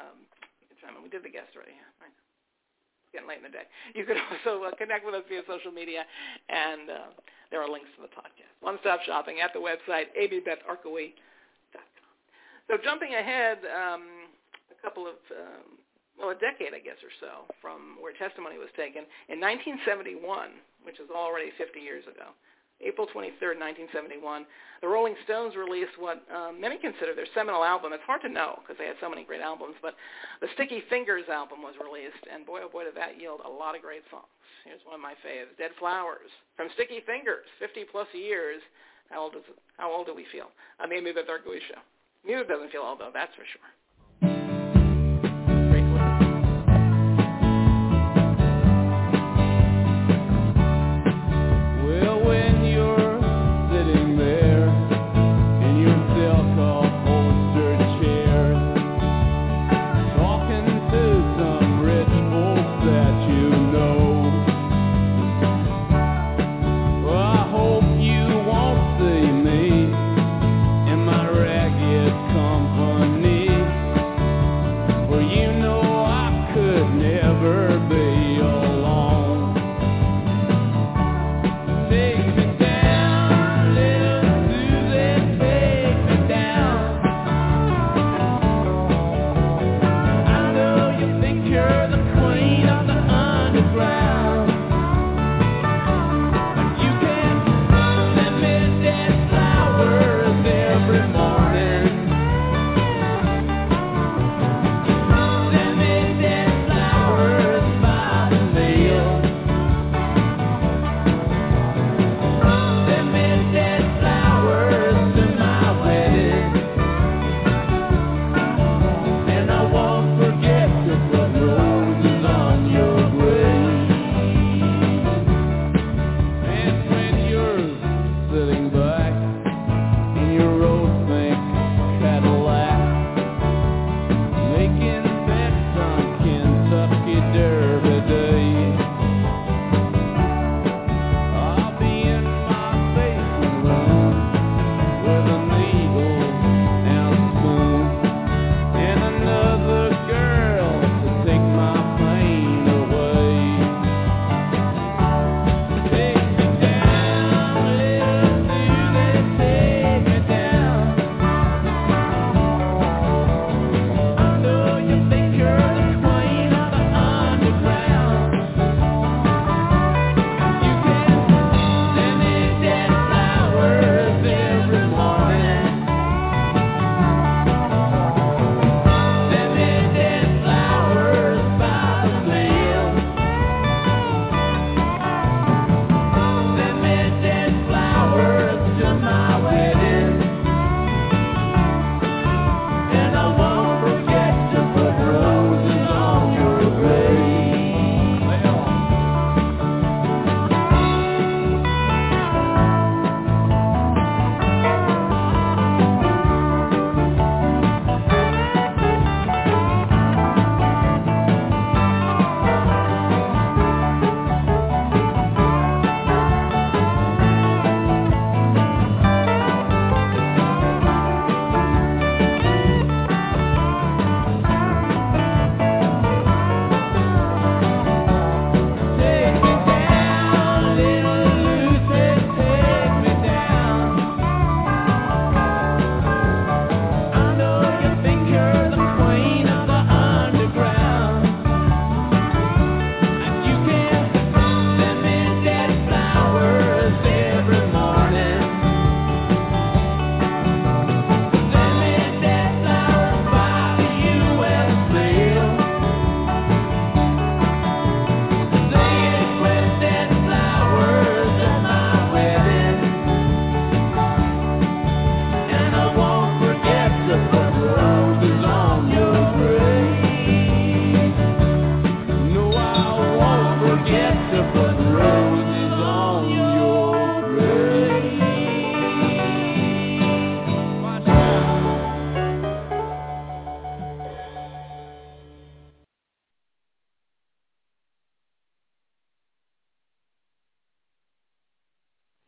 we did the guest already. Yeah, it's getting late in the day. You can also connect with us via social media, and there are links to the podcast. One-stop shopping at the website, abybetharkawy.com. So jumping ahead a couple of, a decade, I guess, or so, from where testimony was taken, in 1971, which is already 50 years ago, April 23rd, 1971, the Rolling Stones released what many consider their seminal album. It's hard to know because they had so many great albums, but the Sticky Fingers album was released, and boy, oh boy, did that yield a lot of great songs. Here's one of my faves, Dead Flowers. From Sticky Fingers, 50-plus years, how old do we feel? On the Amy Beth Arkawy Show. Music doesn't feel old, though, that's for sure. Company.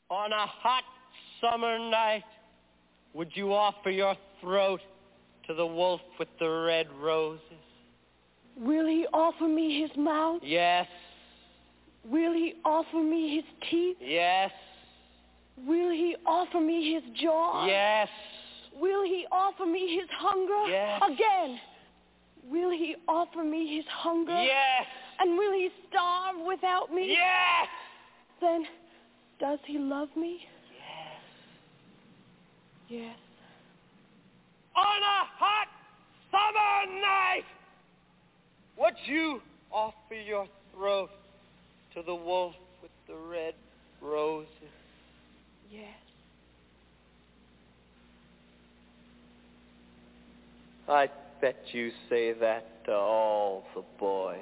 On a hot summer night, would you offer your throat to the wolf with the red roses? Will he offer me his mouth? Yes. Will he offer me his teeth? Yes. Will he offer me his jaw? Yes. Will he offer me his hunger? Yes. Again. Will he offer me his hunger? Yes. And will he starve without me? Yes. Then, does he love me? Yes. Yes. On a hot summer night, would you offer your throat to the wolf with the red roses? Yes. I bet you say that to all the boys.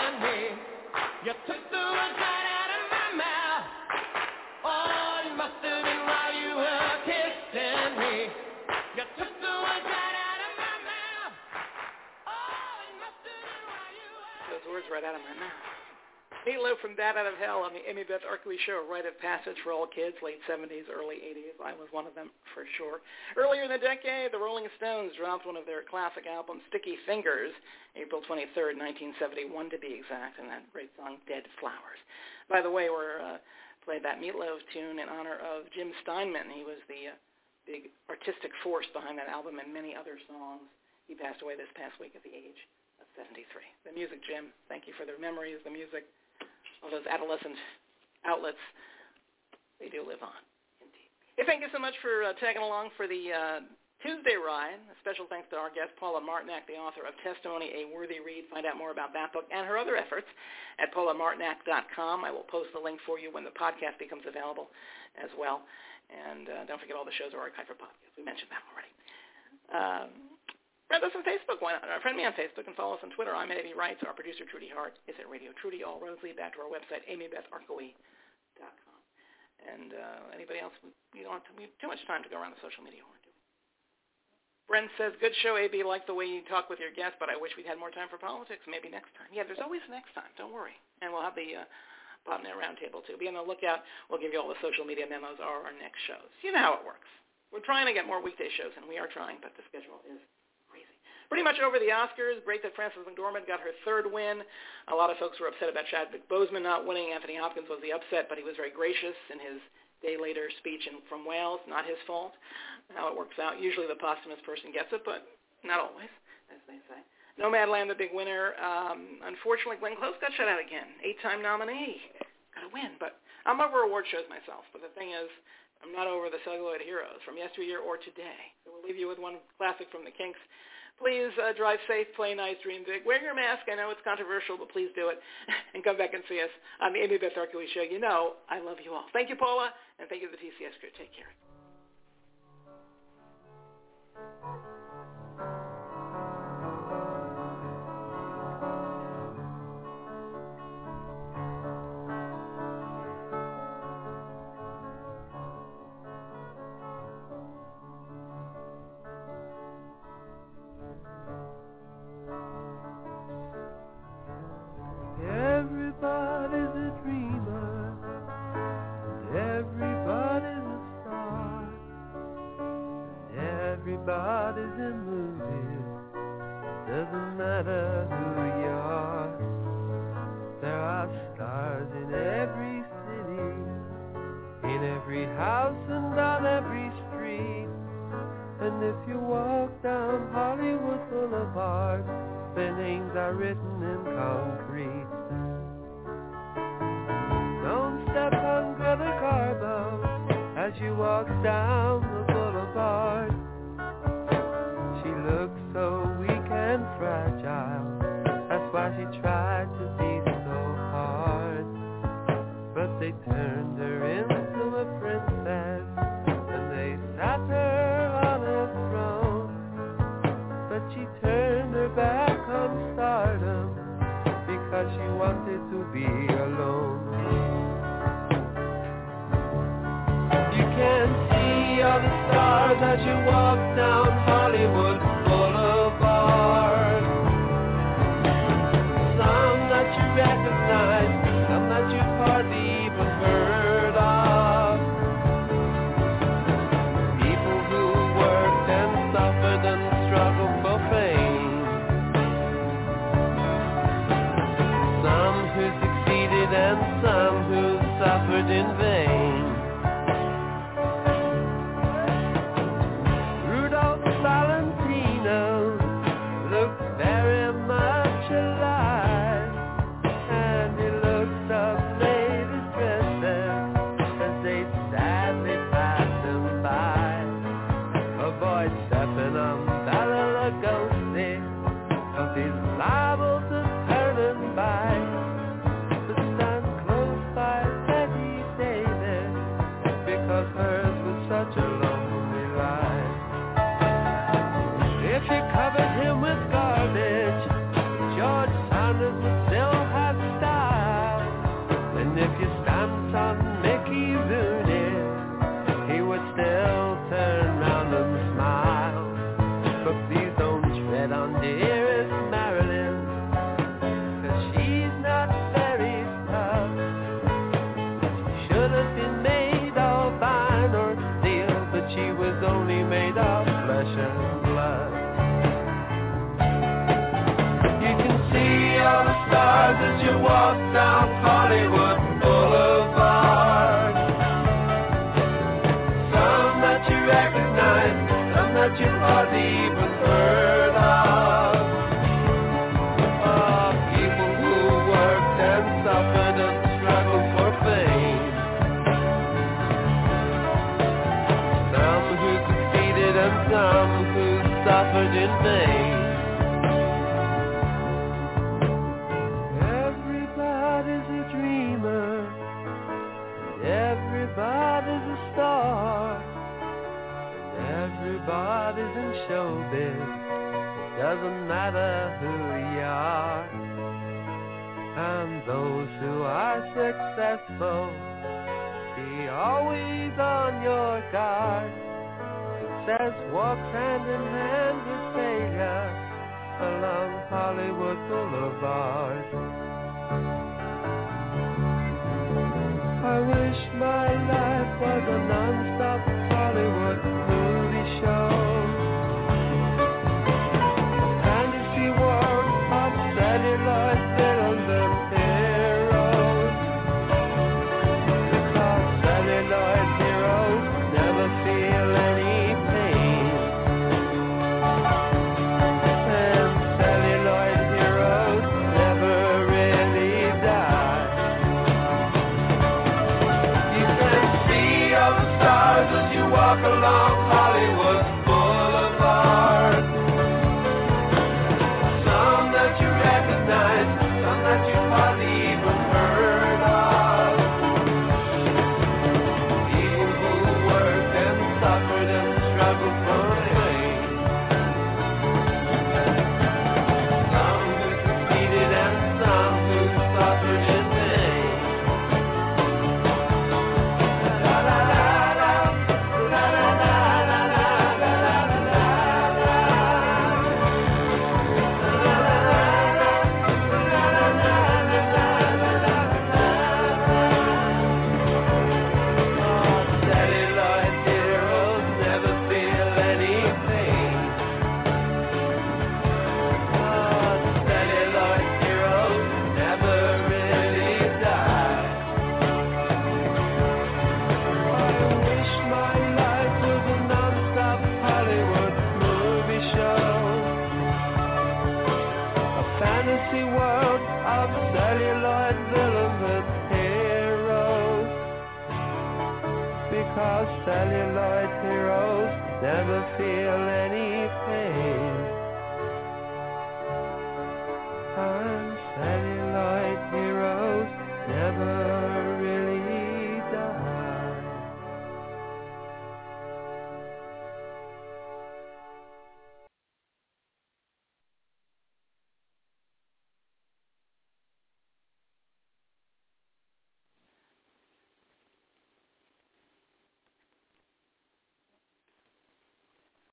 You took the words right out of my mouth. Oh, you must have Meatloaf from Bat Out of Hell on the Amy Beth Arkley Show, a rite of passage for all kids, late 70s, early 80s. I was one of them for sure. Earlier in the decade, the Rolling Stones dropped one of their classic albums, Sticky Fingers, April 23rd, 1971 to be exact, and that great song, Dead Flowers. By the way, we're played that Meatloaf tune in honor of Jim Steinman. He was the big artistic force behind that album and many other songs. He passed away this past week at the age of 73. The music, Jim, thank you for the memories, the music, all those adolescent outlets, they do live on, indeed. Hey, thank you so much for tagging along for the Tuesday ride. A special thanks to our guest, Paula Martinack, the author of Testimony, A Worthy Read. Find out more about that book and her other efforts at paulamartinack.com. I will post the link for you when the podcast becomes available as well. And don't forget all the shows are archived for podcasts. We mentioned that already. Friend us on Facebook. Why not? Friend me on Facebook and follow us on Twitter. I'm at Eddie Wrights. Our producer, Trudy Hart, is at Radio Trudy. All roads lead back to our website, amybetharkley.com. And anybody else? We don't have too much time to go around the social media horn, do we? Brent says, good show, AB. Like the way you talk with your guests, but I wish we'd had more time for politics. Maybe next time. Yeah, there's always next time. Don't worry. And we'll have the Botnet Roundtable, too. Be on the lookout. We'll give you all the social media memos or our next shows. You know how it works. We're trying to get more weekday shows, and we are trying, but the schedule is pretty much over the Oscars. Great that Frances McDormand got her third win. A lot of folks were upset about Chadwick Boseman not winning. Anthony Hopkins was the upset, but he was very gracious in his day later speech from Wales. Not his fault. How it works out. Usually the posthumous person gets it, but not always, as they say. Nomadland, the big winner. Unfortunately, Glenn Close got shut out again. 8-time nominee. Got to win. But I'm over award shows myself. But the thing is, I'm not over the Celluloid Heroes from yesteryear or today. So we'll leave you with one classic from the Kinks. Please drive safe, play nice, dream big. Wear your mask. I know it's controversial, but please do it. And come back and see us on the Amy Beth Arkley Show. You know I love you all. Thank you, Paula, and thank you to the TCS crew. Take care. Everybody's a dreamer, everybody's a star, everybody's in movies, doesn't matter who you are. There are stars in every city, in every house and on every street. And if you walk down Hollywood Boulevard, their names are written in concrete. Don't step on Greta Garbo as you walk down the boulevard. She looks so weak and fragile, that's why she tried to be so hard. But they turned her into a princess, and they sat her on a throne. But she turned her back on stardom because she wanted to be alone. You can see that you've hardly even heard of. People who worked and suffered and struggled for fame. Some who succeeded and some who suffered in vain. Everybody's a dreamer. Everybody's a star. Everybody's in showbiz, doesn't matter who you are. And those who are successful, be always on your guard. Success walks hand in hand with failure along Hollywood Boulevard. I wish my life was a non-stop Hollywood movie show. A fantasy world of celluloid films and heroes. Because celluloid heroes never feel any pain. And celluloid heroes never really die. You can see all the stars as you walk along Hollywood Boulevard. Some that you recognize, some that you've hardly even heard of. People who worked and suffered and struggled for fame. Some who succeeded and some who suffered in vain. La la la la, la la la la la la la la la. Celluloid heroes never feel any pain. Celluloid heroes never really die. I wish my life was a non-stop Hollywood movie show. A fantasy world of celluloid villains and heroes. Because celluloid heroes never feel any pain.